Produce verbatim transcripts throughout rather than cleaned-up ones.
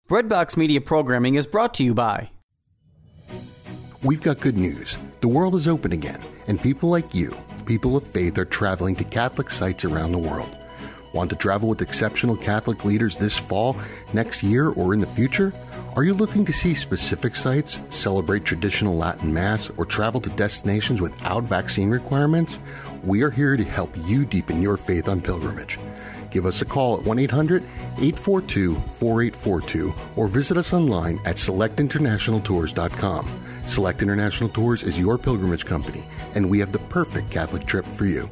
Breadbox Media programming is brought to you by... We've got good news. The world is open again, and people like you, people of faith, are traveling to Catholic sites around the world. Want to travel with exceptional Catholic leaders this fall, next year, or in the future? Are you looking to see specific sites, celebrate traditional Latin Mass, or travel to destinations without vaccine requirements? We are here to help you deepen your faith on pilgrimage. Give us a call at one eight hundred eight four two four eight four two or visit us online at select international tours dot com. Select International Tours is your pilgrimage company, and we have the perfect Catholic trip for you.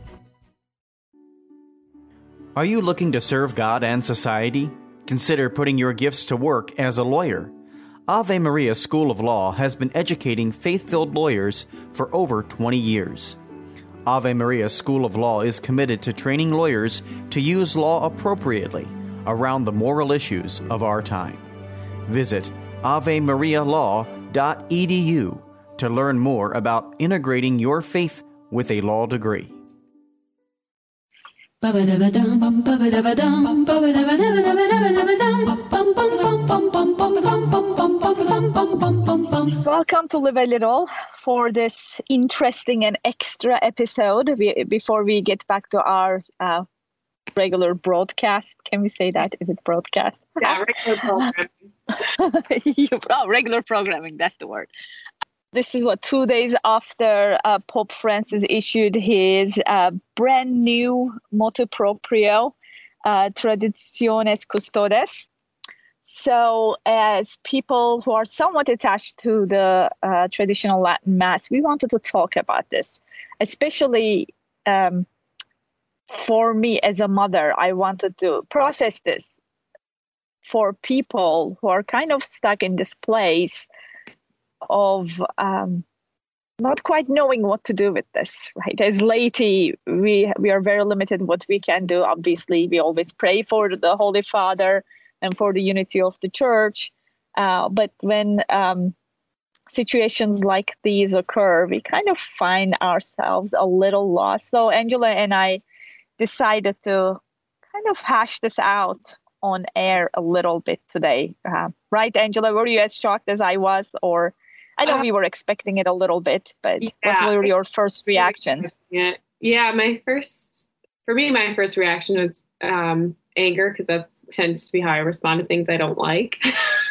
Are you looking to serve God and society? Consider putting your gifts to work as a lawyer. Ave Maria School of Law has been educating faith-filled lawyers for over twenty years. Ave Maria School of Law is committed to training lawyers to use law appropriately around the moral issues of our time. Visit ave maria law dot e d u to learn more about integrating your faith with a law degree. Welcome to Live a Little for this interesting and extra episode. We, before we get back to our uh, regular broadcast, can we say that? Is it broadcast? Yeah, regular programming. Oh, regular programming, that's the word. This is what, two days after uh, Pope Francis issued his uh, brand new motu proprio, uh, Traditiones Custodes. So as people who are somewhat attached to the uh, traditional Latin Mass, we wanted to talk about this, especially um, for me as a mother. I wanted to process this for people who are kind of stuck in this place of um, not quite knowing what to do with this, right? As laity, we we are very limited what we can do. Obviously, we always pray for the Holy Father and for the unity of the Church. Uh, but when um, situations like these occur, we kind of find ourselves a little lost. So Angela and I decided to kind of hash this out on air a little bit today. Uh, right, Angela? Were you as shocked as I was? Or I know uh, we were expecting it a little bit, but yeah, what were your first reactions? Yeah, yeah, my first, for me, my first reaction was um, anger, because that tends to be how I respond to things I don't like.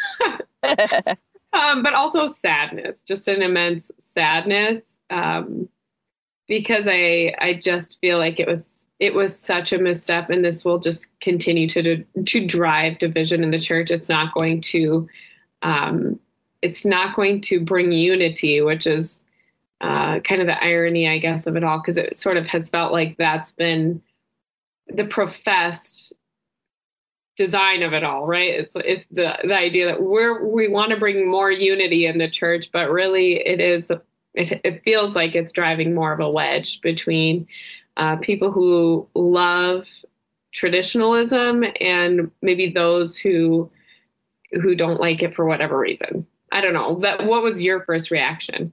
um, but also sadness, just an immense sadness, um, because I I just feel like it was it was such a misstep, and this will just continue to to drive division in the Church. It's not going to. Um, It's not going to bring unity, which is uh, kind of the irony, I guess, of it all, because it sort of has felt like that's been the professed design of it all, right? It's it's the the idea that we're we want to bring more unity in the Church, but really it is it, it feels like it's driving more of a wedge between uh, people who love traditionalism and maybe those who who don't like it for whatever reason. I don't know. That, what was your first reaction?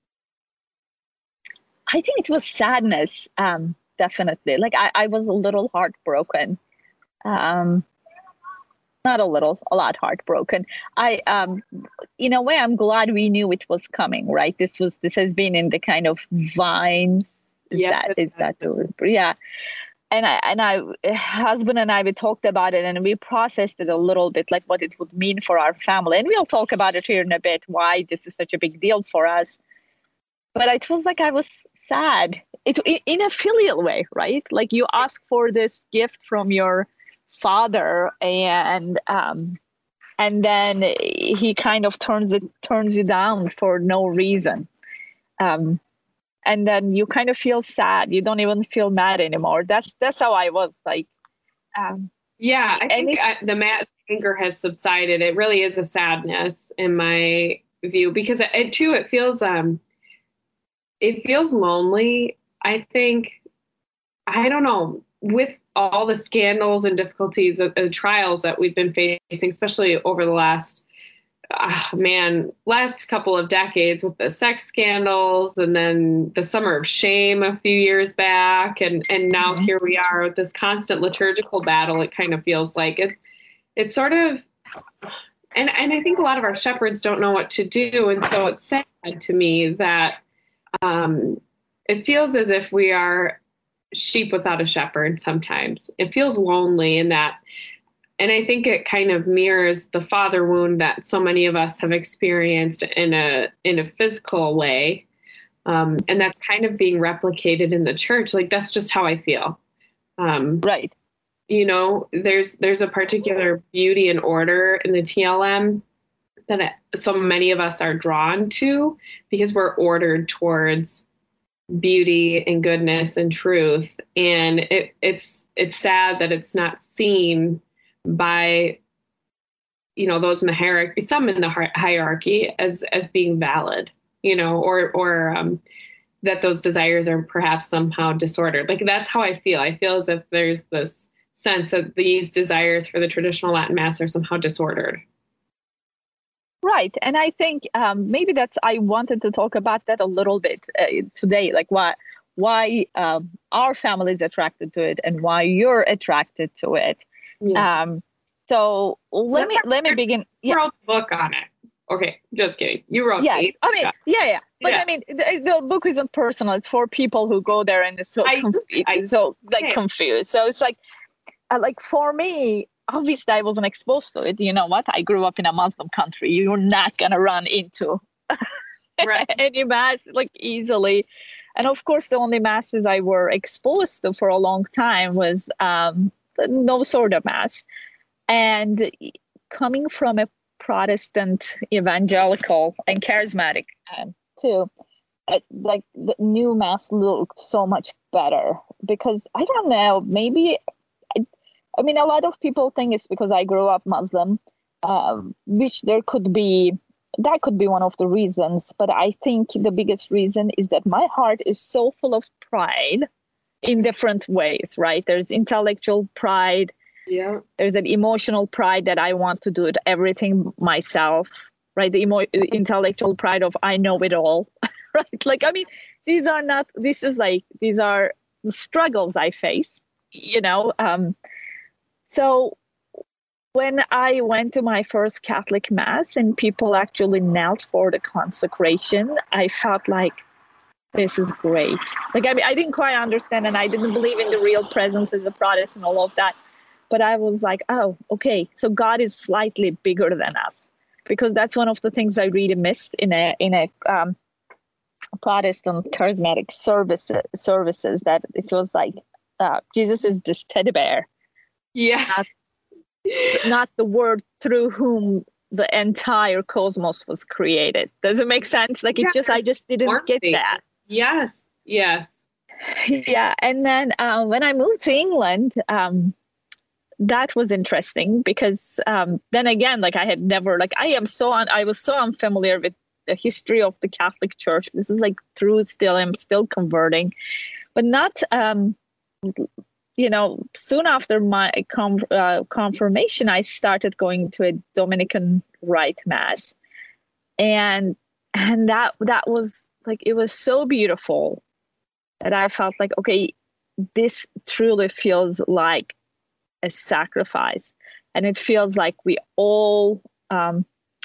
I think it was sadness, um, definitely. Like I, I was a little heartbroken. Um, not a little, a lot heartbroken. I, um, in a way, I'm glad we knew it was coming, right? This was, this has been in the kind of vines. Is yeah, that, is that the word? Yeah. And I, and I, husband and I, we talked about it and we processed it a little bit, like what it would mean for our family. And we'll talk about it here in a bit, why this is such a big deal for us. But it was like I was sad, it in a filial way, right? Like you ask for this gift from your father, and um, and then he kind of turns it turns you down for no reason. Um, And then you kind of feel sad. You don't even feel mad anymore. That's that's how I was like. Um, yeah, I think I, the mad anger has subsided. It really is a sadness in my view, because it, it too, it feels um, it feels lonely. I think, I don't know, with all the scandals and difficulties of the trials that we've been facing, especially over the last uh, man, last couple of decades with the sex scandals, and then the Summer of Shame a few years back. And, and now mm-hmm. here we are with this constant liturgical battle. It kind of feels like it, it's sort of, And and I think a lot of our shepherds don't know what to do. And so it's sad to me that um, it feels as if we are sheep without a shepherd sometimes. It feels lonely in that. And I think it kind of mirrors the father wound that so many of us have experienced in a in a physical way. Um, and that's kind of being replicated in the church. Like, that's just how I feel. Um, right. You know, there's there's a particular beauty and order in the T L M that so many of us are drawn to because we're ordered towards beauty and goodness and truth. And it, it's it's sad that it's not seen by, you know, those in the hierarchy, some in the hierarchy as as being valid, you know, or or um, that those desires are perhaps somehow disordered. Like, that's how I feel. I feel as if there's this sense that these desires for the traditional Latin Mass are somehow disordered. Right. And I think um, maybe that's, I wanted to talk about that a little bit uh, today, like why, why um, our family is attracted to it and why you're attracted to it. Yeah. Um, so let Let's me, let me begin. You yeah. wrote a book on it. Okay. Just kidding. You wrote Yes. eight. I mean, yeah, yeah. But yeah. I mean, the, the book isn't personal. It's for people who go there and is so, I, conf- I, so like okay. confused. So it's like, uh, like for me, obviously I wasn't exposed to it. You know what? I grew up in a Muslim country. You're not going to run into right. any mass like easily. And of course, the only masses I were exposed to for a long time was um, the Novus Ordo Mass. And coming from a Protestant, evangelical, and charismatic um, too, it, like the new Mass looked so much better because I don't know, maybe. I mean, a lot of people think it's because I grew up Muslim, um, which there could be, that could be one of the reasons. But I think the biggest reason is that my heart is so full of pride in different ways, right? There's intellectual pride. Yeah. There's an emotional pride that I want to do it, everything myself, right? The emo- intellectual pride of I know it all, right? Like, I mean, these are not, this is like, these are the struggles I face, you know, um, So when I went to my first Catholic Mass and people actually knelt for the consecration, I felt like, this is great. Like, I mean, I didn't quite understand and I didn't believe in the real presence as a Protestant and all of that. But I was like, oh, okay. So God is slightly bigger than us, because that's one of the things I really missed in a in a um, Protestant charismatic service, services, that it was like, uh, Jesus is this teddy bear. Yeah. Not, not the word through whom the entire cosmos was created. Does it make sense? Like, it yeah, just, I just didn't get that. Yes. Yes. Yeah. And then uh, when I moved to England, um, that was interesting because um, then again, like I had never, like I am so, un- I was so unfamiliar with the history of the Catholic Church. This is like through still, I'm still converting, but not, um, you know, soon after my com- uh, confirmation, I started going to a Dominican Rite Mass, and and that that was like, it was so beautiful that I felt like, okay, this truly feels like a sacrifice, and it feels like we all um,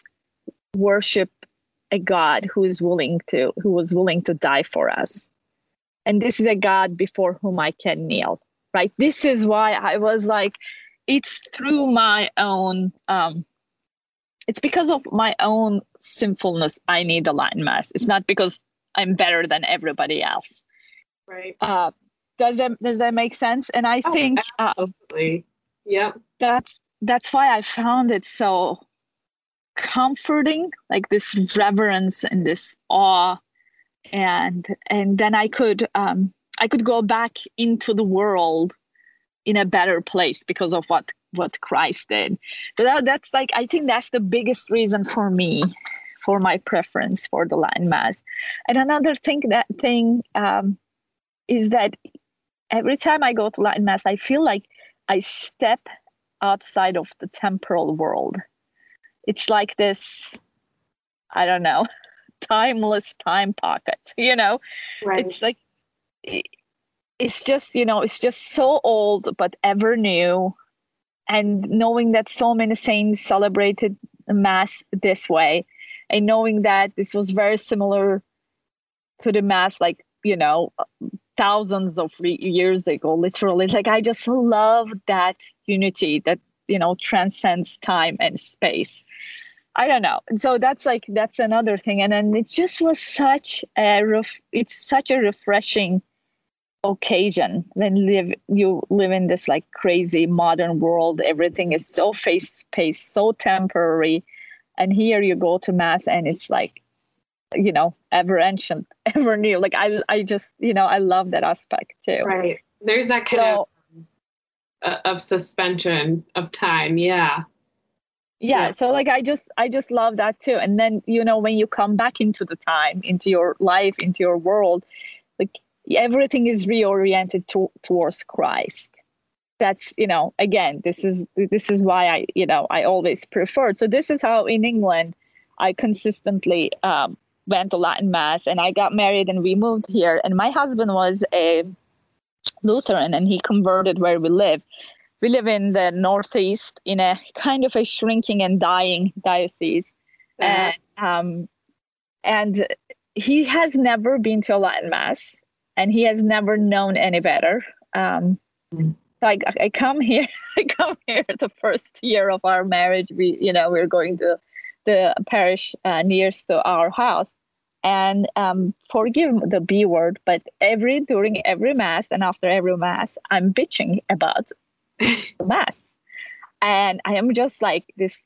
worship a God who is willing to, who was willing to die for us, and this is a God before whom I can kneel. Right. This is why I was like, it's through my own, um, it's because of my own sinfulness I need the Latin Mass. It's not because I'm better than everybody else. Right. Uh, does that does that make sense? And I oh, think absolutely. Uh, yeah. That's that's why I found it so comforting, like this reverence and this awe, and and then I could. Um, I could go back into the world in a better place because of what, what Christ did. So that, that's like, I think that's the biggest reason for me, for my preference for the Latin Mass. And another thing that thing um, is that every time I go to Latin Mass, I feel like I step outside of the temporal world. It's like this, I don't know, timeless time pocket, you know? Right. It's like, it's just, you know, it's just so old, but ever new. And knowing that so many saints celebrated Mass this way, and knowing that this was very similar to the Mass, like, you know, thousands of re- years ago, literally. Like, I just love that unity that, you know, transcends time and space. I don't know. So that's like, that's another thing. And then it just was such a, ref- it's such a refreshing occasion when live you live in this like crazy modern world. Everything is so fast-paced, so temporary. And here you go to Mass and it's like, you know, ever ancient, ever new. Like, I, I just, you know, I love that aspect too. Right. There's that kind so, of, uh, of suspension of time. Yeah. Yeah, so like I just I just love that too. And then, you know, when you come back into the time, into your life, into your world, like everything is reoriented to, towards Christ. That's, you know, again, this is this is why I, you know, I always preferred. So this is how in England I consistently um, went to Latin Mass, and I got married and we moved here. And my husband was a Lutheran and he converted where we live. We live in the Northeast in a kind of a shrinking and dying diocese. Yeah. And, um, and he has never been to a Latin Mass and he has never known any better. Um, mm-hmm. So I, I come here, I come here the first year of our marriage. We, you know, we're going to the parish uh, nearest to our house. And um, forgive the B word, but every during every Mass and after every Mass, I'm bitching about the Mass. And I am just like this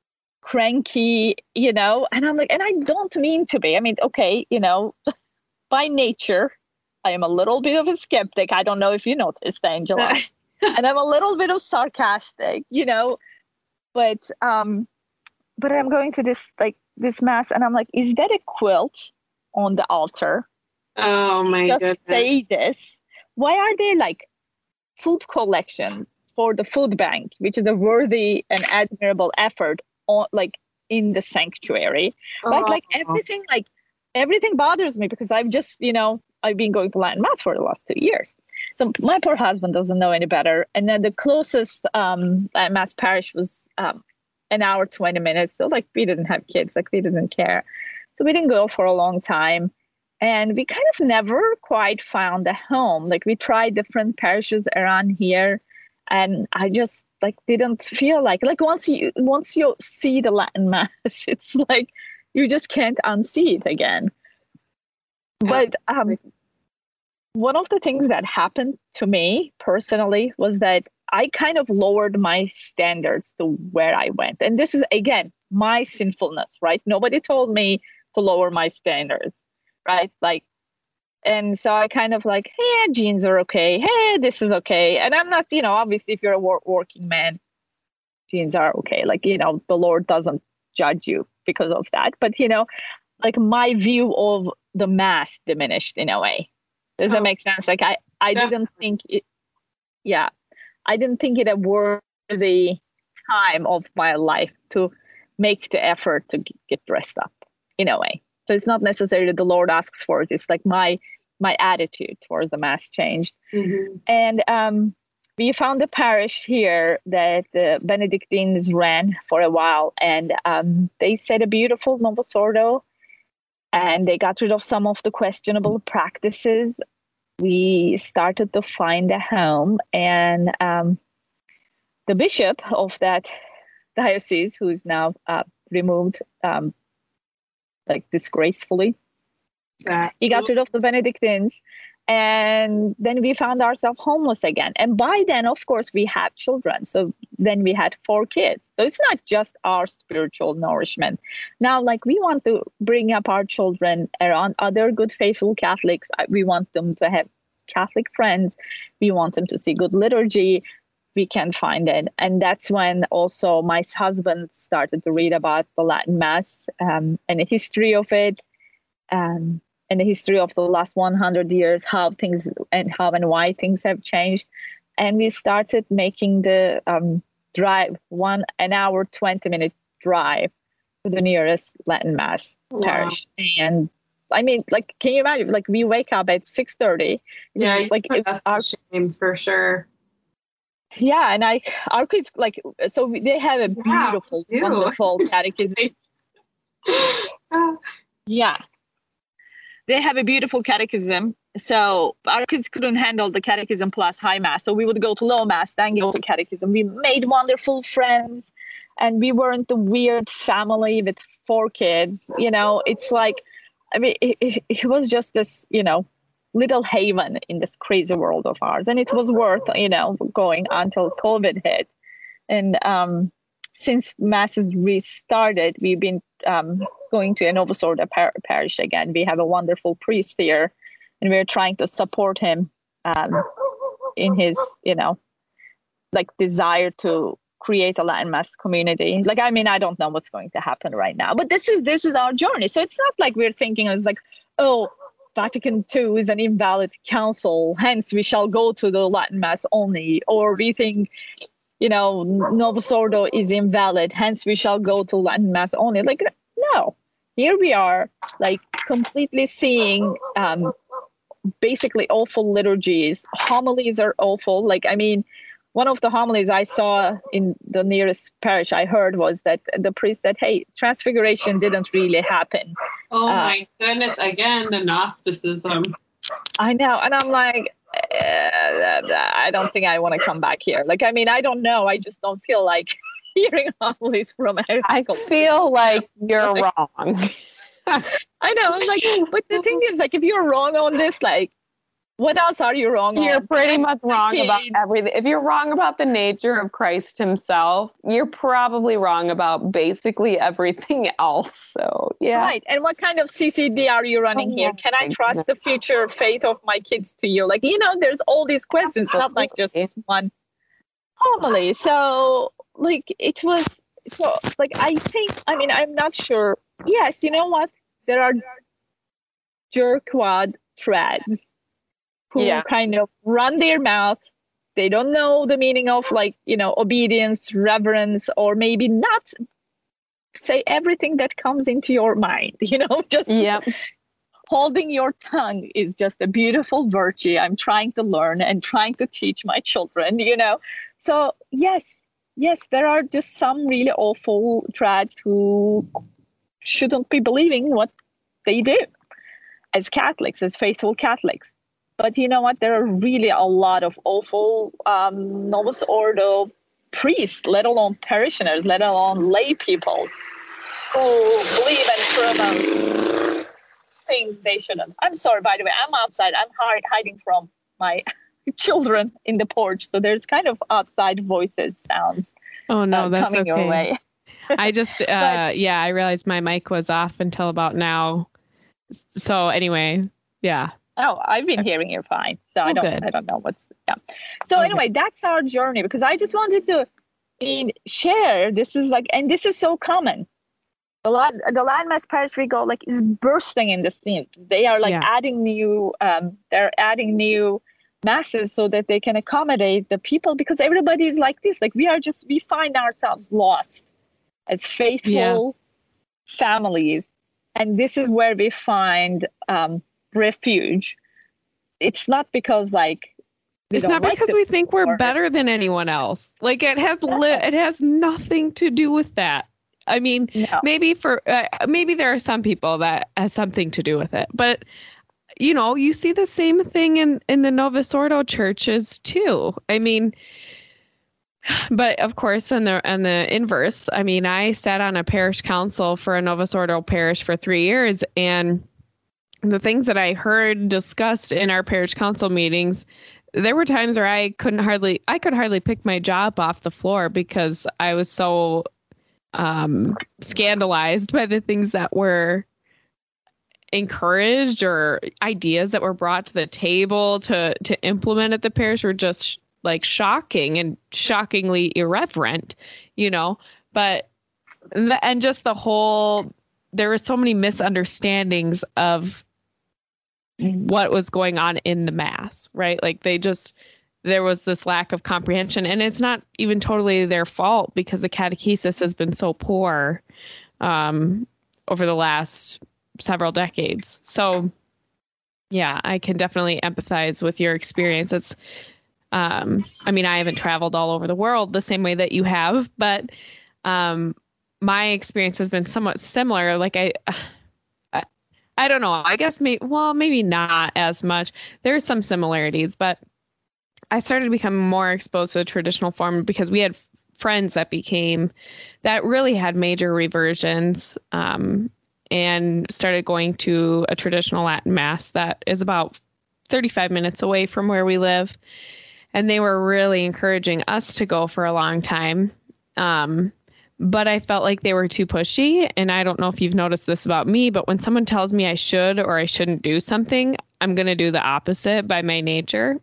cranky, you know, and I'm like, and I don't mean to be. I mean, okay, you know, by nature, I am a little bit of a skeptic. I don't know if you noticed, Angela. And I'm a little bit of sarcastic, you know, but um, but I'm going to this like this Mass and I'm like, is that a quilt on the altar? Oh my just goodness. Say this. Why are they like food collection for the food bank, which is a worthy and admirable effort on like in the sanctuary, oh. right? Like everything, like everything bothers me because I've just, you know, I've been going to Latin Mass for the last two years. So my poor husband doesn't know any better. And then the closest um, Latin Mass parish was um, an hour, twenty minutes. So like we didn't have kids, like we didn't care. So we didn't go for a long time. And we kind of never quite found a home. Like we tried different parishes around here. And I just like didn't feel like like once you once you see the Latin Mass, it's like you just can't unsee it again. But um, one of the things that happened to me personally was that I kind of lowered my standards to where I went. And this is, again, my sinfulness, right? Nobody told me to lower my standards, right? Like, and so I kind of like, hey, jeans are okay. Hey, this is okay. And I'm not, you know, obviously if you're a wor- working man, jeans are okay. Like, you know, the Lord doesn't judge you because of that. But, you know, like my view of the Mass diminished in a way. Does that make sense? Like I, I yeah. didn't think it, yeah, I didn't think it a worthy time of my life to make the effort to get dressed up in a way. So it's not necessarily the Lord asks for it. It's like my my attitude towards the Mass changed. Mm-hmm. And um, we found a parish here that the Benedictines ran for a while. And um, they said a beautiful Novus Ordo. And they got rid of some of the questionable practices. We started to find a home. And um, the bishop of that diocese, who's now uh, removed um, like disgracefully, uh, he got rid of the Benedictines. And then we found ourselves homeless again. And by then, of course, we had children. So then we had four kids. So it's not just our spiritual nourishment. Now, like we want to bring up our children around other good, faithful Catholics. We want them to have Catholic friends. We want them to see good liturgy. We can find it. And that's when also my husband started to read about the Latin Mass um, and the history of it. Um, and the history of the last one hundred years, how things and how and why things have changed. And we started making the um, drive, one an hour, twenty minute drive to the nearest Latin Mass wow. parish. And I mean, like, can you imagine? Like, we wake up at six thirty. Yeah, like that's our shame for sure. Yeah, and I our kids like so they have a beautiful, yeah, wonderful catechism. Yeah, they have a beautiful catechism. So our kids couldn't handle the catechism plus high mass, so we would go to low mass, then go to catechism. We made wonderful friends, and we weren't the weird family with four kids. You know, it's like, I mean, it, it was just this, you know, little haven in this crazy world of ours, and it was worth, you know, going until COVID hit. And um, since masses restarted, we've been um, going to a Novus Ordo par- parish again. We have a wonderful priest here, and we're trying to support him um, in his, you know, like desire to create a Latin mass community. Like, I mean, I don't know what's going to happen right now, but this is this is our journey. So it's not like we're thinking it's like, oh, Vatican two is an invalid council, hence we shall go to the Latin mass only, or we think, you know, Novus Ordo is invalid, hence we shall go to Latin mass only. Like, no, here we are, like completely seeing um, basically awful liturgies. Homilies are awful. Like, I mean, one of the homilies I saw in the nearest parish I heard was that the priest said, hey, transfiguration didn't really happen. Oh, uh, my goodness. Again, the Gnosticism. I know. And I'm like, uh, I don't think I want to come back here. Like, I mean, I don't know. I just don't feel like hearing homilies from a I feel like you're like, wrong. I know. I'm like, but the thing is, like, if you're wrong on this, like, what else are you wrong you're on? pretty much wrong about everything. If you're wrong about the nature of Christ himself, you're probably wrong about basically everything else. So, yeah. Right. And what kind of C C D are you running oh, here? Can I trust the future faith of my kids to you? Like, you know, there's all these questions, not like just this one homily. So, like, it was, so, like, I think, I mean, I'm not sure. Yes, you know what? There are jerkwad threads who yeah. kind of run their mouth. They don't know the meaning of, like, you know, obedience, reverence, or maybe not say everything that comes into your mind. You know, just yep. holding your tongue is just a beautiful virtue. I'm trying to learn and trying to teach my children, you know. So, yes, yes, there are just some really awful trads who shouldn't be believing what they do as Catholics, as faithful Catholics. But you know what? There are really a lot of awful um, Novus Ordo priests, let alone parishioners, let alone lay people who believe and promote things they shouldn't. I'm sorry, by the way, I'm outside. I'm hide- hiding from my children in the porch. So there's kind of outside voices, sounds oh, no, uh, that's coming okay. your way. I just, uh, but, yeah, I realized my mic was off until about now. So anyway, yeah. Oh, I've been hearing you fine. So oh, I don't good. I don't know what's yeah. So okay. Anyway, that's our journey, because I just wanted to I mean, share. This is like, and this is so common. The Latin, the Latin Mass Parish we go like is bursting in the scene. They are like yeah. adding new um they're adding new masses so that they can accommodate the people, because everybody is like this. Like we are just we find ourselves lost as faithful yeah. families. And this is where we find um refuge. It's not because like it's not like because we think we're better than anyone else. Like it has no. li- it has nothing to do with that. I mean, no. maybe for uh, maybe there are some people that has something to do with it, but you know, you see the same thing in in the Novus Ordo churches too. I mean, but of course, in the in the inverse, I mean, I sat on a parish council for a Novus Ordo parish for three years, and the things that I heard discussed in our parish council meetings, there were times where I couldn't hardly, I could hardly pick my jaw off the floor because I was so um, scandalized by the things that were encouraged or ideas that were brought to the table to, to implement at the parish were just like shocking and shockingly irreverent, you know, but, and just the whole, there were so many misunderstandings of what was going on in the mass, right? Like they just, there was this lack of comprehension, and it's not even totally their fault because the catechesis has been so poor um, over the last several decades. So yeah, I can definitely empathize with your experience. It's, Um, I mean, I haven't traveled all over the world the same way that you have, but um, my experience has been somewhat similar. Like I, I, I don't know. I guess maybe, well, maybe not as much. There's some similarities, but I started to become more exposed to the traditional form because we had friends that became, that really had major reversions, um, and started going to a traditional Latin mass that is about thirty-five minutes away from where we live. And they were really encouraging us to go for a long time. Um, but I felt like they were too pushy. And I don't know if you've noticed this about me, but when someone tells me I should or I shouldn't do something, I'm going to do the opposite by my nature.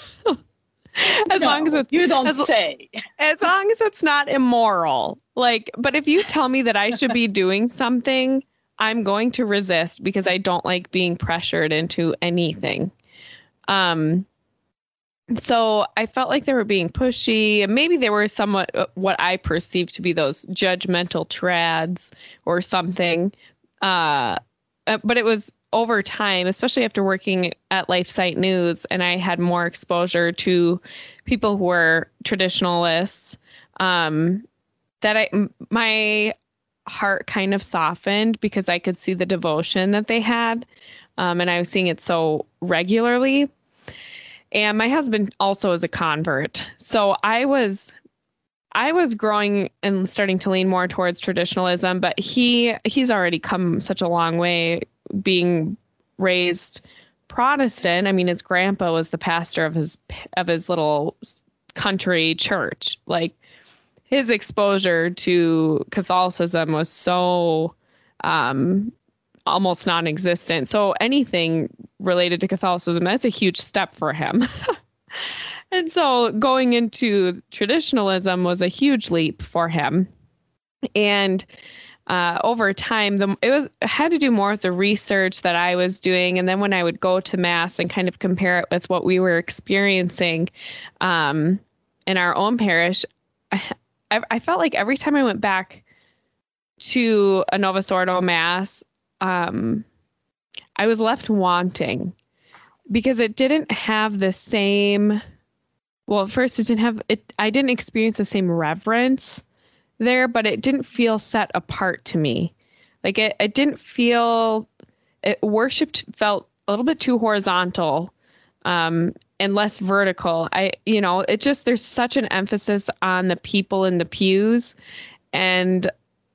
As no, long as it's, you don't as, say. As long as it's not immoral. Like, but if you tell me that I should be doing something, I'm going to resist because I don't like being pressured into anything. Um, So I felt like they were being pushy, and maybe they were somewhat what I perceived to be those judgmental trads or something. Uh, but it was over time, especially after working at LifeSite News, and I had more exposure to people who were traditionalists, um, that I my heart kind of softened because I could see the devotion that they had, um, and I was seeing it so regularly. And my husband also is a convert. So I was I was growing and starting to lean more towards traditionalism, but he he's already come such a long way being raised Protestant. I mean, his grandpa was the pastor of his of his little country church. Like, his exposure to Catholicism was so um almost non-existent. So anything related to Catholicism, that's a huge step for him. And so going into traditionalism was a huge leap for him. And uh, over time, the, it was had to do more with the research that I was doing. And then when I would go to Mass and kind of compare it with what we were experiencing um, in our own parish, I, I felt like every time I went back to a Novus Ordo Mass, Um, I was left wanting because it didn't have the same, well, first it didn't have it. I didn't experience the same reverence there, but it didn't feel set apart to me. Like it, it didn't feel, it worshipped felt a little bit too horizontal, um, and less vertical. I, you know, it just, there's such an emphasis on the people in the pews, and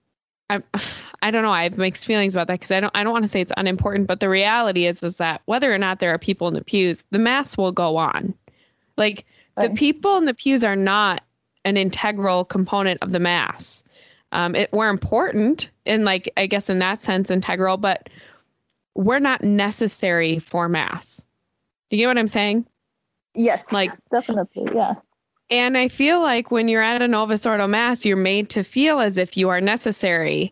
I, I don't know. I have mixed feelings about that because I don't. I don't want to say it's unimportant, but the reality is, is that whether or not there are people in the pews, the Mass will go on. Like, the people in the pews are not an integral component of the Mass. Um, it, we're important, and like I guess in that sense, integral, but we're not necessary for Mass. Do you get what I'm saying? Yes. Like, yes, definitely. Yeah. And I feel like when you're at a Novus Ordo Mass, you're made to feel as if you are necessary.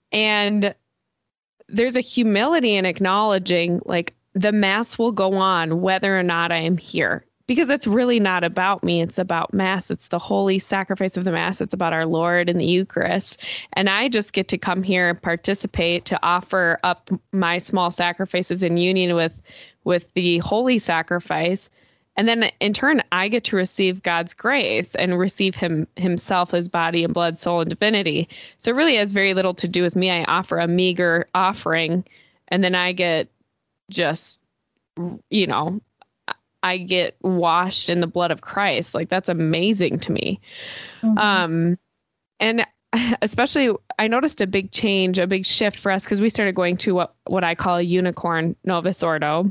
And there's a humility in acknowledging, like, the Mass will go on whether or not I am here. Because it's really not about me. It's about Mass. It's the holy sacrifice of the Mass. It's about our Lord and the Eucharist. And I just get to come here and participate, to offer up my small sacrifices in union with, with the holy sacrifice. And then in turn, I get to receive God's grace and receive him himself, his body and blood, soul, and divinity. So it really has very little to do with me. I offer a meager offering, and then I get just, you know, I get washed in the blood of Christ. Like, that's amazing to me. Mm-hmm. Um, and especially, I noticed a big change, a big shift for us, because we started going to what, what I call a unicorn Novus Ordo,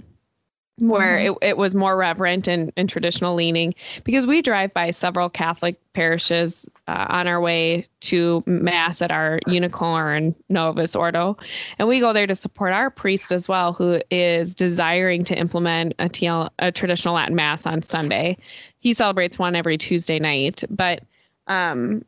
where mm-hmm. it, it was more reverent and, and traditional leaning, because we drive by several Catholic parishes uh, on our way to Mass at our unicorn Novus Ordo. And we go there to support our priest as well, who is desiring to implement a, T L, a traditional Latin Mass on Sunday. He celebrates one every Tuesday night, but um,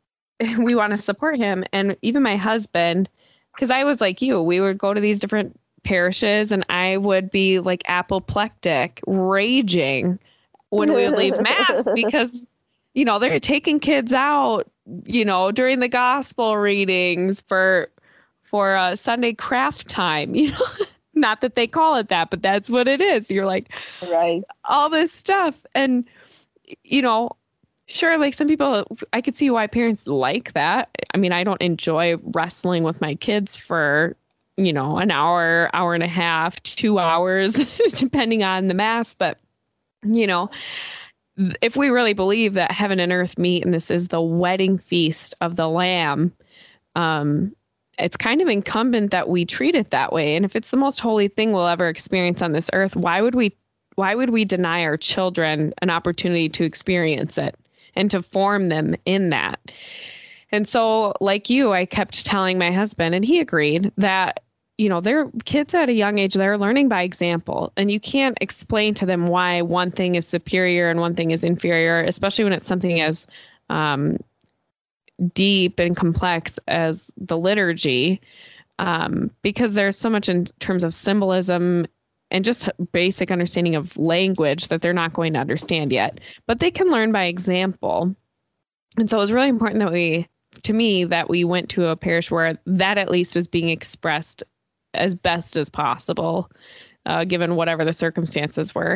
we want to support him. And even my husband, because I was like you, we would go to these different parishes, and I would be like apoplectic, raging when we would leave Mass, because, you know, they're taking kids out, you know, during the gospel readings for for uh, Sunday craft time, you know, not that they call it that, but that's what it is. You're like, right, all this stuff. And you know, sure, like some people, I could see why parents like that. I mean, I don't enjoy wrestling with my kids for, you know, an hour, hour and a half, two hours, depending on the mass. But, you know, if we really believe that heaven and earth meet and this is the wedding feast of the Lamb, um, it's kind of incumbent that we treat it that way. And if it's the most holy thing we'll ever experience on this earth, why would we, why would we deny our children an opportunity to experience it and to form them in that? And so, like you, I kept telling my husband, and he agreed, that, you know, they're kids at a young age, they're learning by example, and you can't explain to them why one thing is superior and one thing is inferior, especially when it's something as um, deep and complex as the liturgy, um, because there's so much in terms of symbolism and just basic understanding of language that they're not going to understand yet, but they can learn by example. And so it was really important that we, to me, that we went to a parish where that at least was being expressed as best as possible, uh, given whatever the circumstances were.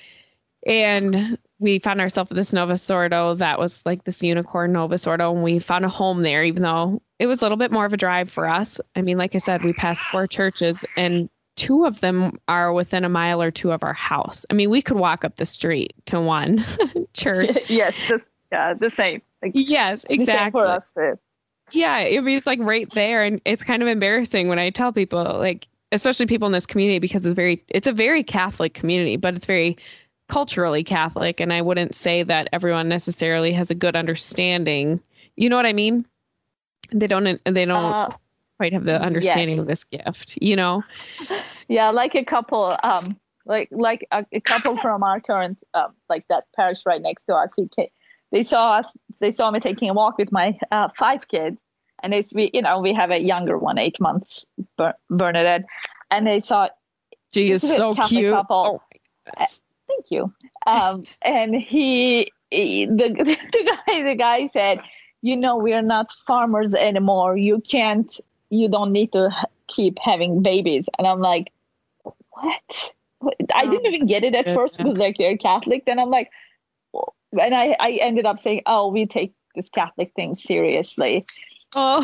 And we found ourselves at this Novus Ordo that was like this unicorn Novus Ordo, and we found a home there, even though it was a little bit more of a drive for us. I mean, like I said, we passed four churches, and two of them are within a mile or two of our house. I mean, we could walk up the street to one church. Yes, this, yeah, the same. Like, yes, exactly. The same for us too. Yeah, I mean, it's like right there, and it's kind of embarrassing when I tell people, like, especially people in this community, because it's very, it's a very Catholic community, but it's very culturally Catholic, and I wouldn't say that everyone necessarily has a good understanding. You know what I mean? They don't. They don't uh, quite have the understanding yes. of this gift. You know? Yeah, like a couple, um, like like a, a couple from our current, uh, like that parish right next to us. He came, they saw us. They saw me taking a walk with my uh, five kids, and it's we, you know, we have a younger one, eight months, Bernadette, and they saw. She is so cute. Couple. Oh, thank you. Um, and he, he the, the guy, the guy said, you know, we are not farmers anymore. You can't, you don't need to keep having babies. And I'm like, what? I didn't even get it at first because like they're Catholic. Then I'm like, and I, I ended up saying, oh, we take this Catholic thing seriously. Oh,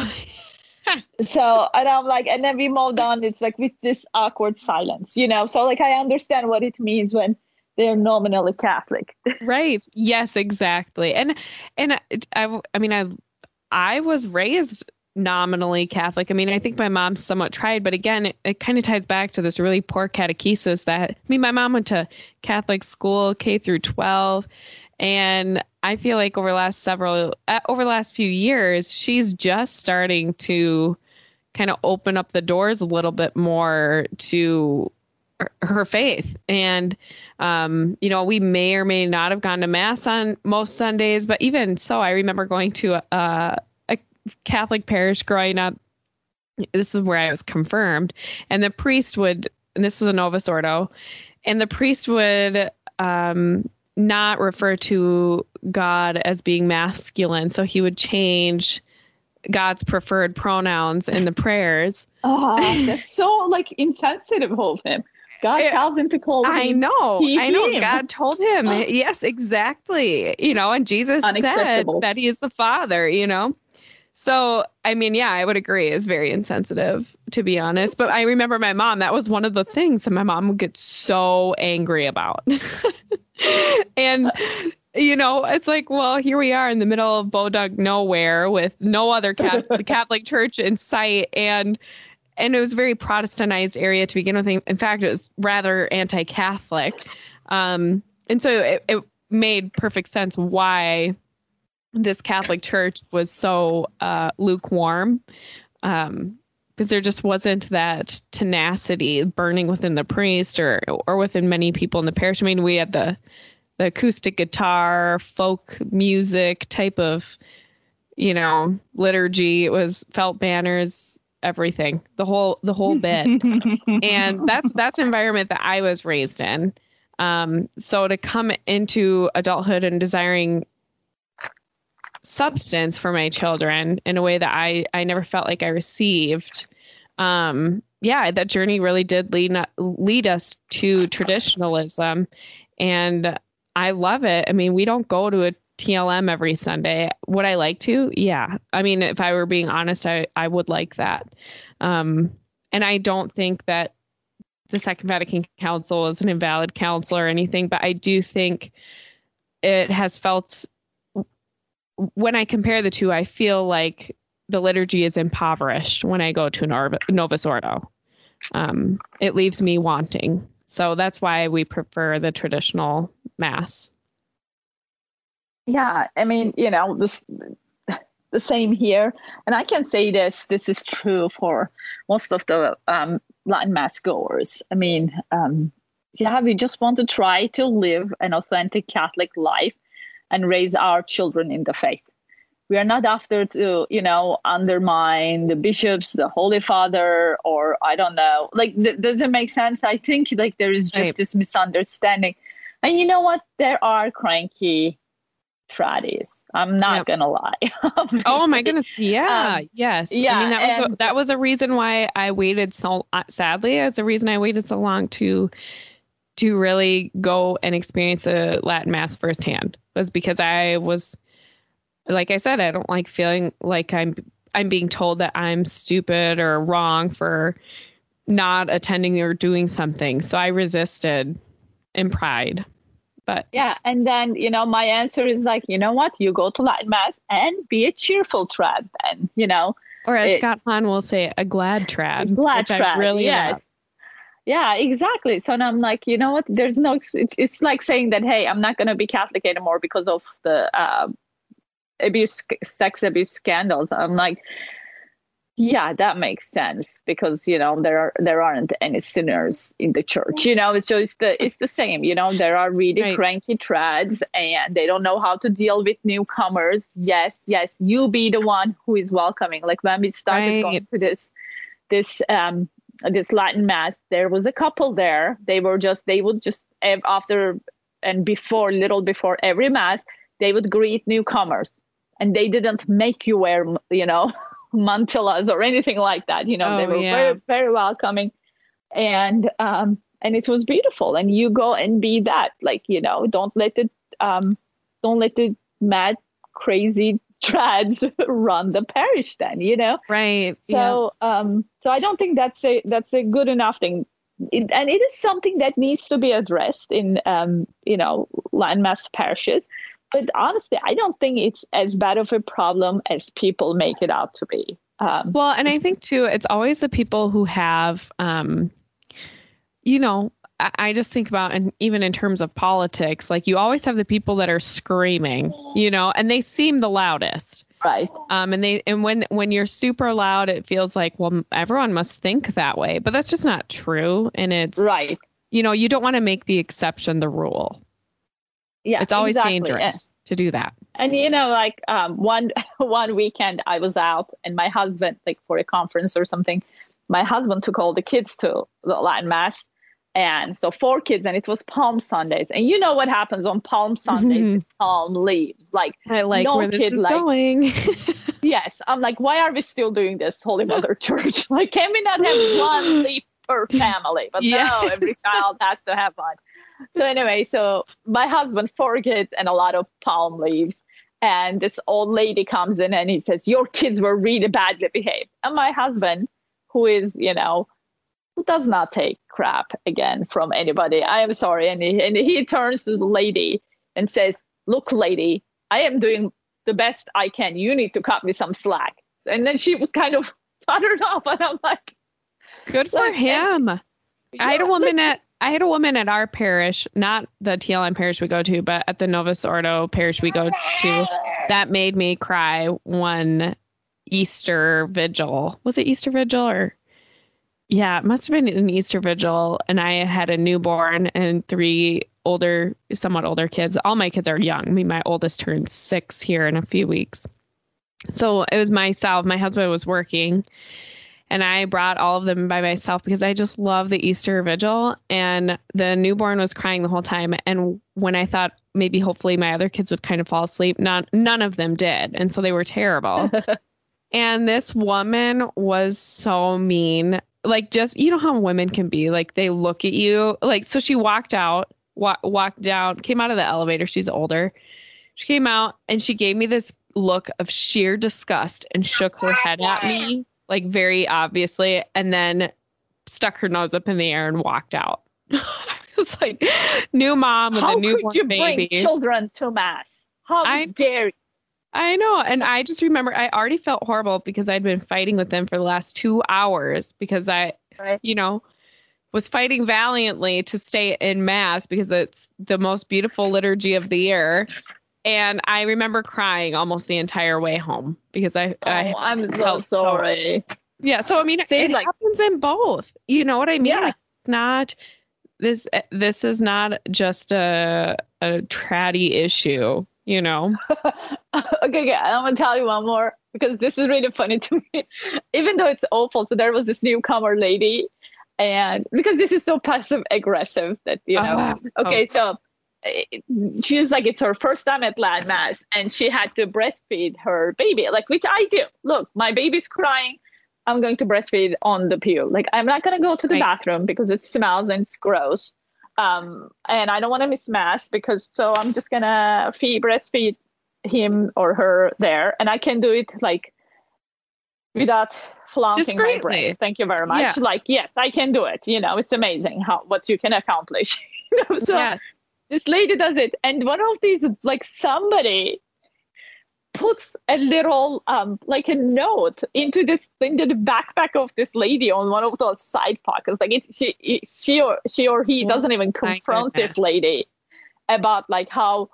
so, and I'm like, and then we moved on. It's like with this awkward silence, you know? So like, I understand what it means when they're nominally Catholic. Right. Yes, exactly. And, and I, I mean, I, I was raised nominally Catholic. I mean, I think my mom somewhat tried, but again, it, it kind of ties back to this really poor catechesis that, I mean, my mom went to Catholic school, K through twelve. And I feel like over the last several, uh, over the last few years, she's just starting to kind of open up the doors a little bit more to her, her faith. And, um, you know, we may or may not have gone to mass on most Sundays, but even so, I remember going to a, a Catholic parish growing up. This is where I was confirmed. And the priest would, and this was a Novus Ordo, and the priest would, um, not refer to God as being masculine. So he would change God's preferred pronouns in the prayers. Oh, that's so like insensitive of him. God it, tells him to call I him. know. He, I know. him. God told him. Uh, yes, exactly. You know, and Jesus said that he is the Father, you know? So, I mean, yeah, I would agree. It's very insensitive, to be honest. But I remember my mom, that was one of the things that my mom would get so angry about. And, you know, it's like, well, here we are in the middle of Bodug nowhere with no other Catholic, Catholic church in sight. And and it was a very Protestantized area to begin with. In fact, it was rather anti-Catholic. Um, and so it, it made perfect sense why this Catholic church was so uh, lukewarm, um, because there just wasn't that tenacity burning within the priest or or within many people in the parish. I mean, we had the the acoustic guitar, folk music type of, you know, liturgy. It was felt banners, everything, the whole the whole bit. And that's that's an environment that I was raised in. Um, so to come into adulthood and desiring substance for my children in a way that I, I never felt like I received. Um, yeah, that journey really did lead, lead us to traditionalism. And I love it. I mean, we don't go to a T L M every Sunday. Would I like to? Yeah. I mean, if I were being honest, I, I would like that. Um, and I don't think that the Second Vatican Council is an invalid council or anything, but I do think it has felt, when I compare the two, I feel like the liturgy is impoverished when I go to Nor- Novus Ordo. Um, it leaves me wanting. So that's why we prefer the traditional Mass. Yeah, I mean, you know, this the same here. And I can say this, this is true for most of the um, Latin Mass goers. I mean, um, yeah, we just want to try to live an authentic Catholic life and raise our children in the faith. We are not after to, you know, undermine the bishops, the Holy Father, or I don't know. Like, th- does it make sense? I think like there is just right. this misunderstanding. And you know what? There are cranky tradies. I'm not yep. gonna lie. Oh my goodness, yeah, um, yes, yeah. I mean, that was and, a, that was a reason why I waited so. Uh, sadly, it's a reason I waited so long to to really go and experience a Latin Mass firsthand. Was because I was, like I said, I don't like feeling like I'm I'm being told that I'm stupid or wrong for not attending or doing something. So I resisted in pride. But yeah, and then, you know, my answer is like, you know what, you go to Latin Mass and be a cheerful trad then, you know. Or as it, Scott Hahn will say, a glad trad. Glad which trad, I really yes. love. Yeah, exactly. So now I'm like, you know what, there's no, it's it's like saying that, hey, I'm not going to be Catholic anymore because of the uh, abuse, sex abuse scandals. I'm like, yeah, that makes sense because, you know, there are there aren't any sinners in the church, you know, it's just the it's the same, you know, there are really right. cranky trads and they don't know how to deal with newcomers. Yes, yes, you be the one who is welcoming. Like when we started right. going to this this um this Latin Mass, there was a couple there. They were just they would just after and before little before every Mass, they would greet newcomers and they didn't make you wear, you know, mantillas or anything like that, you know. Oh, they were yeah. very very welcoming, and um and it was beautiful. And you go and be that, like, you know, don't let it um don't let the mad crazy trads run the parish then, you know. Right. So yeah. um so I don't think that's a that's a good enough thing. It, and it is something that needs to be addressed in um you know Latin Mass parishes. But honestly, I don't think it's as bad of a problem as people make it out to be. Um, well, and I think, too, it's always the people who have, um, you know, I, I just think about, and even in terms of politics, like you always have the people that are screaming, you know, and they seem the loudest. Right. Um, and they and when when you're super loud, it feels like, well, everyone must think that way. But that's just not true. And it's right. You know, you don't want to make the exception the rule. Yeah, it's always exactly. dangerous yeah. to do that. And, you know, like um, one one weekend I was out and my husband, like for a conference or something, my husband took all the kids to the Latin Mass. And so four kids, and it was Palm Sundays. And you know what happens on Palm Sundays mm-hmm. with palm leaves. Like, I like no where this kid, is like, going. Yes. I'm like, why are we still doing this, Holy Mother Church? Like, can we not have one leaf per family? But yes. no, every child has to have one. So anyway, so my husband, four kids and a lot of palm leaves. And this old lady comes in and he says, your kids were really badly behaved. And my husband, who is, you know, who does not take crap again from anybody, I am sorry. And he, and he turns to the lady and says, look, lady, I am doing the best I can. You need to cut me some slack. And then she kind of tottered off. And I'm like, good for like, him. And, I had a woman at I had a woman at our parish, not the T L M parish we go to, but at the Novus Ordo parish we go to, that made me cry one Easter vigil. Was it Easter vigil or? Yeah, it must have been an Easter vigil. And I had a newborn and three older, somewhat older kids. All my kids are young. I mean, my oldest turned six here in a few weeks. So it was myself. My husband was working. And I brought all of them by myself because I just love the Easter vigil. And the newborn was crying the whole time. And when I thought maybe hopefully my other kids would kind of fall asleep, none, none of them did. And so they were terrible. And this woman was so mean. Like, just, you know how women can be, like, they look at you. Like, so she walked out wa- walked down, came out of the elevator. She's older. She came out and she gave me this look of sheer disgust and shook her head at me, like very obviously, and then stuck her nose up in the air and walked out. It's like, new mom with How a newborn could you baby. bring children to mass? How I, dare you? I know. And I just remember I already felt horrible because I'd been fighting with them for the last two hours because I, right. you know, was fighting valiantly to stay in mass because it's the most beautiful liturgy of the year. And I remember crying almost the entire way home because I, oh, I I'm so sorry. So, yeah. So, I mean, See, it like, happens in both. You know what I mean? Yeah. Like, it's not this. This is not just a a tratty issue. You know. okay, okay. I'm gonna tell you one more because this is really funny to me. Even though it's awful, so there was this newcomer lady, and because this is so passive aggressive that you know. Uh, okay, oh. so. She's like, it's her first time at Latin Mass and she had to breastfeed her baby, like, which I do. Look, my baby's crying. I'm going to breastfeed on the pew. Like, I'm not going to go to the right. bathroom because it smells and it's gross. Um, and I don't want to miss Mass because, so I'm just going to feed, breastfeed him or her there. And I can do it like without flaunting my breast. Thank you very much. Yeah. Like, yes, I can do it. You know, it's amazing how, what you can accomplish. you know, so yes. This lady does it, and one of these, like, somebody puts a little, um, like a note into this, into the backpack of this lady on one of those side pockets. Like, it, she, she or she or he doesn't even confront this lady about like how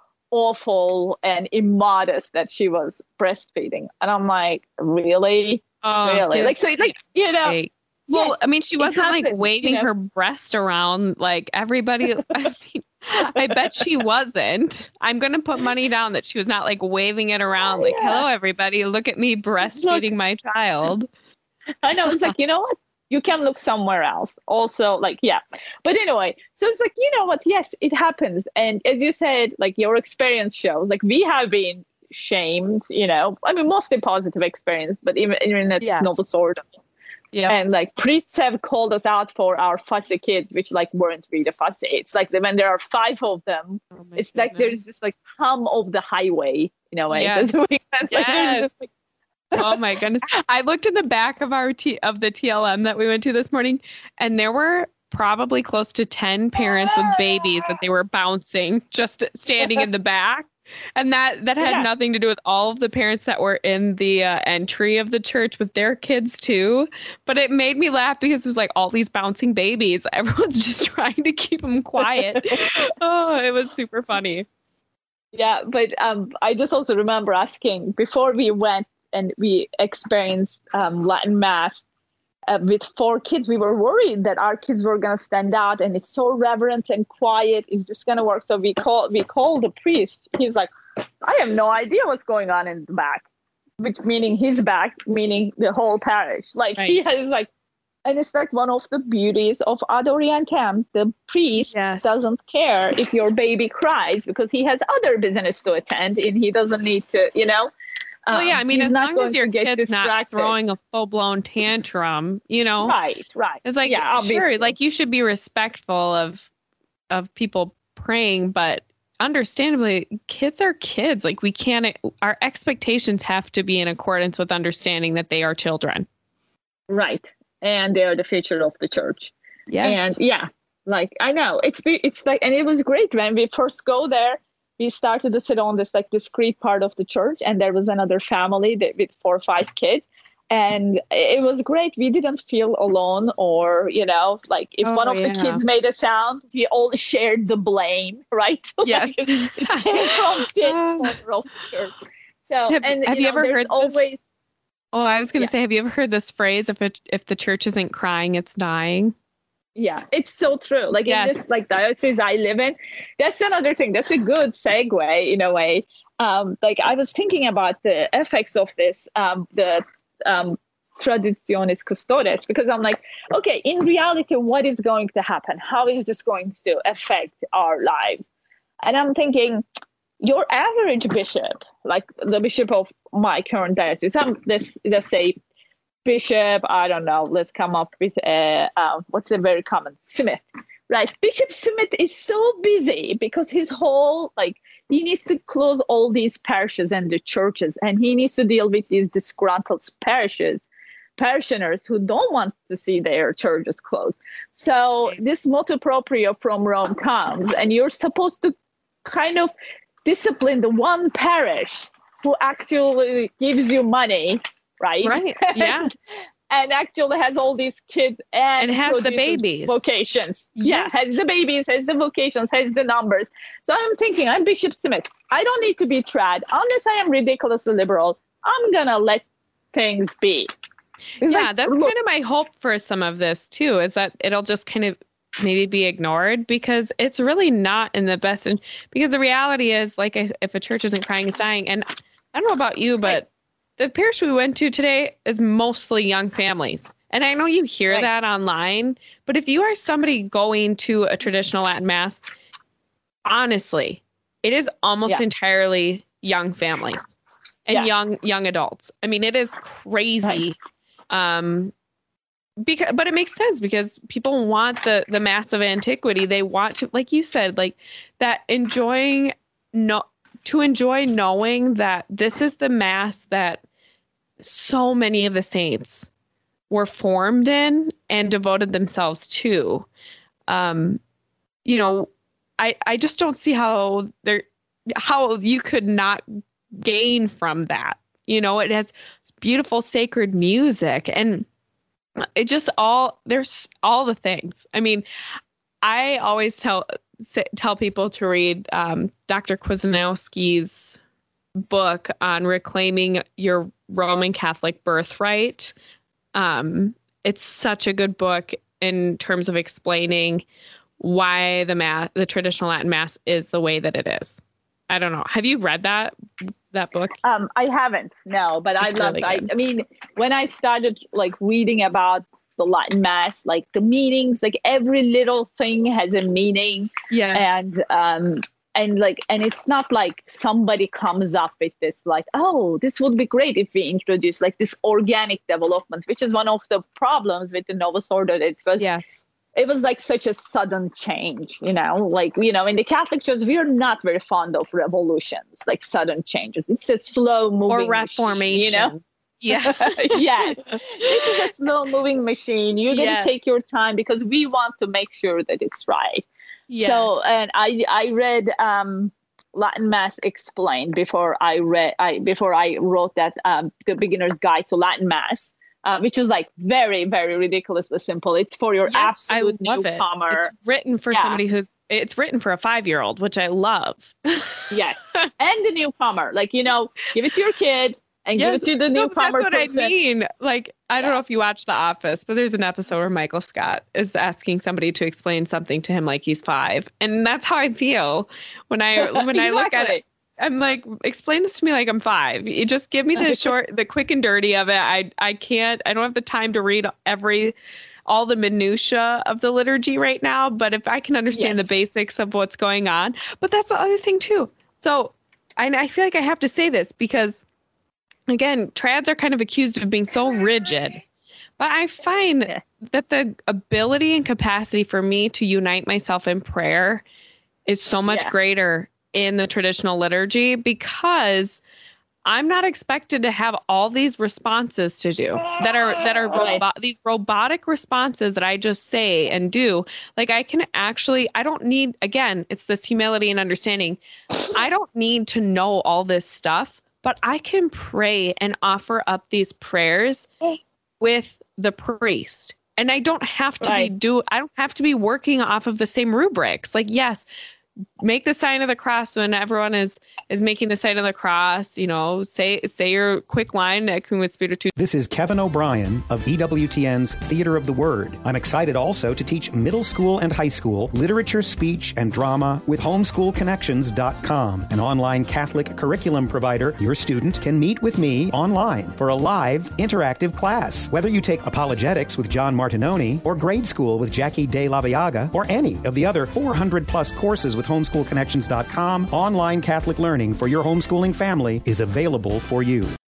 awful and immodest that she was breastfeeding. And I'm like, really, oh, really, like, so, like, you know. Right. Well, yes, I mean, she wasn't happens, like waving you know? her breast around like everybody. I mean, I bet she wasn't. I'm going to put money down that she was not like waving it around like, yeah. hello, everybody. Look at me breastfeeding look, my child. I know. It's like, you know what? You can look somewhere else. Also, like, yeah. But anyway, so it's like, you know what? Yes, it happens. And as you said, like your experience shows, like we have been shamed, you know, I mean, mostly positive experience, but even, even at yes. Novus Ordo. Yeah. And like priests have called us out for our fussy kids, which like weren't really fussy. It's like when there are five of them, oh it's goodness. like there's this like hum of the highway, you know, way. Yes. It doesn't make sense. Yes. Like, this, like... oh my goodness. I looked in the back of our T of the T L M that we went to this morning, and there were probably close to ten parents with babies that they were bouncing just standing in the back. And that, that had yeah. nothing to do with all of the parents that were in the uh, entry of the church with their kids too. But it made me laugh because it was like all these bouncing babies. Everyone's just trying to keep them quiet. Oh, it was super funny. Yeah, but um, I just also remember asking before we went and we experienced um, Latin Mass uh, with four kids, we were worried that our kids were going to stand out and it's so reverent and quiet. Is this going to work? So we called, we called the priest. He's like, I have no idea what's going on in the back, which meaning his back, meaning the whole parish. Like right. he has like, and it's like one of the beauties of Ad Orientem. The priest yes. doesn't care if your baby cries because he has other business to attend and he doesn't need to, you know. Well, yeah, I mean, as long as your kid's not throwing a full-blown tantrum, you know. Right, right. It's like, yeah, sure, like you should be respectful of of people praying, but understandably, kids are kids. Like we can't, our expectations have to be in accordance with understanding that they are children. Right. And they are the future of the church. Yes. And yeah, like, I know, it's it's like, and it was great when we first go there. We started to sit on this like discreet part of the church, and there was another family that, with four or five kids, and it was great. We didn't feel alone, or you know, like if oh, one of yeah. the kids made a sound, we all shared the blame, right? Yes, like it, it came from this corner of the church. So, have, and have you, you know, ever heard always? This? Oh, I was going to yeah. say, have you ever heard this phrase? If it if the church isn't crying, it's dying. Yeah, it's so true. Like yes. in this like diocese I live in, that's another thing. That's a good segue in a way. Um, like I was thinking about the effects of this, um, the um, Traditionis Custodes, because I'm like, okay, in reality, what is going to happen? How is this going to affect our lives? And I'm thinking, your average bishop, like the bishop of my current diocese, I'm, let's, let's say, bishop, I don't know, let's come up with a, uh, what's a very common, Smith. Right. Bishop Smith is so busy because his whole, like, he needs to close all these parishes and the churches, and he needs to deal with these disgruntled parishes, parishioners who don't want to see their churches closed. So this motu proprio from Rome comes, and you're supposed to kind of discipline the one parish who actually gives you money, right? Right. Yeah. And actually has all these kids and, and has the babies. Vocations. Yes. Yeah, has the babies, has the vocations, has the numbers. So I'm thinking, I'm Bishop Smith. I don't need to be trad. Unless I am ridiculously liberal, I'm going to let things be. It's yeah, like, that's look, kind of my hope for some of this, too, is that it'll just kind of maybe be ignored because it's really not in the best. In- because the reality is, like, if a church isn't crying, it's dying. And I don't know about you, but the parish we went to today is mostly young families. And I know you hear right. that online, but if you are somebody going to a traditional Latin Mass, honestly, it is almost yeah. entirely young families and yeah. young young adults. I mean, it is crazy. Right. Um, because, but it makes sense because people want the, the Mass of antiquity. They want to, like you said, like that enjoying, no, to enjoy knowing that this is the Mass that so many of the saints were formed in and devoted themselves to. Um, you know, I, I just don't see how there, how you could not gain from that. You know, it has beautiful sacred music and it just all, there's all the things. I mean, I always tell, say, tell people to read um, Doctor Kwasniewski's book on reclaiming your Roman Catholic birthright. Um, it's such a good book in terms of explaining why the mass, the traditional Latin Mass is the way that it is. I don't know. Have you read that that book? Um, I haven't, no, but it's I love. Really I, I mean, when I started like reading about the Latin Mass, like the meanings, like every little thing has a meaning. Yeah, and um. And like, and it's not like somebody comes up with this, like, oh, this would be great if we introduce like this organic development, which is one of the problems with the Novus Ordo. It was, yes, it was like such a sudden change, you know, like, you know, in the Catholic Church, we are not very fond of revolutions, like sudden changes. It's a slow moving or reformation, machine, you know? Yeah. Yes. This is a slow moving machine. You're going to yes. take your time because we want to make sure that it's right. Yeah. So, and I I read um, Latin Mass Explained before I read I before I wrote that um, The Beginner's Guide to Latin Mass, uh, which is like very very ridiculously simple. It's for your yes, absolute I love newcomer. It. It's written for yeah. somebody who's it's written for a five-year-old, which I love. Yes, and the newcomer, like you know, give it to your kids. And yes, give it to the newcomer. No, that's what person. I mean. Like, I don't yeah. know if you watch The Office, but there's an episode where Michael Scott is asking somebody to explain something to him like he's five. And that's how I feel when I when exactly. I look at it. I'm like, explain this to me like I'm five. You just give me the short, the quick and dirty of it. I I can't, I don't have the time to read every, all the minutia of the liturgy right now. But if I can understand yes. the basics of what's going on. But that's the other thing too. So I, I feel like I have to say this because again, trads are kind of accused of being so rigid, but I find yeah. that the ability and capacity for me to unite myself in prayer is so much yeah. greater in the traditional liturgy because I'm not expected to have all these responses to do that are that are robo- these robotic responses that I just say and do. Like I can actually, I don't need, again, it's this humility and understanding. I don't need to know all this stuff. But I can pray and offer up these prayers with the priest. And I don't have to right. be do I don't have to be working off of the same rubrics. Like, yes, make the sign of the cross when everyone is is making the sign of the cross, you know, say say your quick line at Cum Spiritu. This is Kevin O'Brien of E W T N's Theater of the Word. I'm excited also to teach middle school and high school literature, speech, and drama with homeschool connections dot com, an online Catholic curriculum provider. Your student can meet with me online for a live, interactive class. Whether you take apologetics with John Martinoni or grade school with Jackie De La Viaga or any of the other four hundred plus courses with homeschool connections dot com, online Catholic learning for your homeschooling family is available for you.